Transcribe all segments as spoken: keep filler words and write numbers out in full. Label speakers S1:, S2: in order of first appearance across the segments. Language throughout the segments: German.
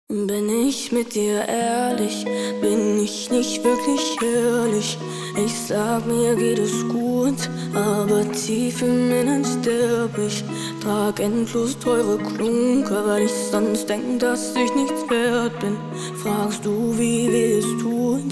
S1: Bin ich mit dir ehrlich, bin ich nicht wirklich ehrlich. Ich sag, mir geht es gut, aber tief im Innern sterb ich. Trag endlos teure Klunker, weil ich sonst denk, dass ich nichts wert bin. Fragst du, wie weh es tut?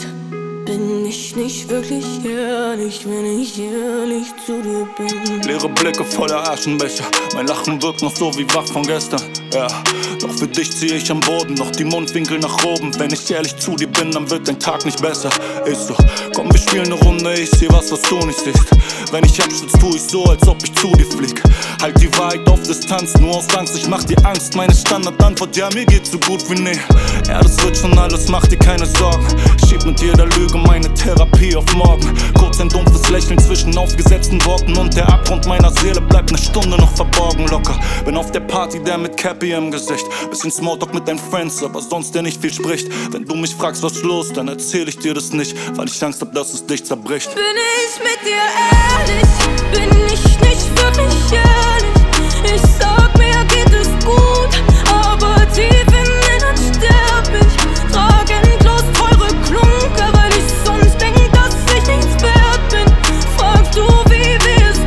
S1: Bin ich nicht wirklich ehrlich, wenn ich ehrlich zu dir bin.
S2: Leere Blicke voller Aschenbecher, mein Lachen wirkt noch so wie wach von gestern. Ja, doch für dich zieh ich am Boden, noch die Mundwinkel nach oben. Wenn ich ehrlich zu dir bin, dann wird dein Tag nicht besser. Ist so, komm, wir spielen ne Runde, ich seh was, was du nicht siehst. Wenn ich abstürz, tu ich so, als ob ich zu dir flieg. Halt die Wahrheit auf Distanz, nur aus Angst, ich mach dir Angst. Meine Standardantwort, ja, mir geht's so gut wie nie. Ja, das wird schon alles, mach dir keine Sorgen. Schieb mit jeder Lüge meine Therapie auf morgen. Kurz ein dumpfes Lächeln zwischen aufgesetzten Worten und der Abgrund meiner Seele bleibt ne Stunde noch verborgen locker. Bin auf der Party, der mit Cappy im Gesicht. Bisschen Smalltalk mit deinen Friends, aber sonst der nicht viel spricht. Wenn du mich fragst, was los, dann erzähl ich dir das nicht, weil ich Angst hab, dass es dich zerbricht.
S1: Bin ich mit dir ehrlich, bin ich nicht wirklich ehrlich. Ich sag, mir geht es gut, aber tief im Innern sterb ich. Trag endlos teure Klunker, weil ich sonst denk, dass ich nichts wert bin. Fragst du, wie weh es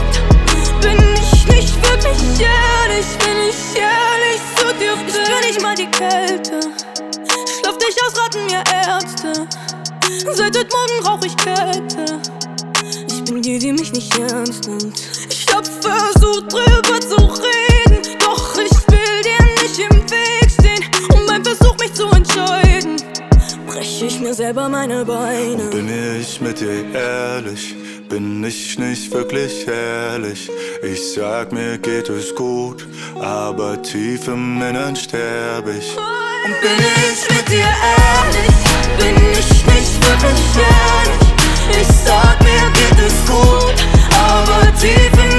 S1: tut? Bin ich nicht wirklich ehrlich, wenn ich ehrlich zu dir bin. Ich spür nicht mal die Kälte, schlaf dich aus, raten mir Ärzte. Seit heute Morgen rauch ich Kette. Ich bin die, die mich nicht ernst nimmt. Ich hab versucht drüber zu reden, doch ich will dir nicht im Weg stehen. Und beim Versuch mich zu entscheiden, brech ich mir selber meine Beine.
S2: Und bin ich mit dir ehrlich, bin ich nicht wirklich ehrlich. Ich sag, mir geht es gut, aber tief im Innern sterb ich.
S1: Und bin ich mit dir ehrlich, bin ich nicht wirklich ehrlich. Ich sag, mir geht es gut, aber tief im